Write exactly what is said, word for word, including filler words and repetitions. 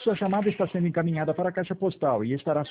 Sua chamada está sendo encaminhada para a caixa postal e estará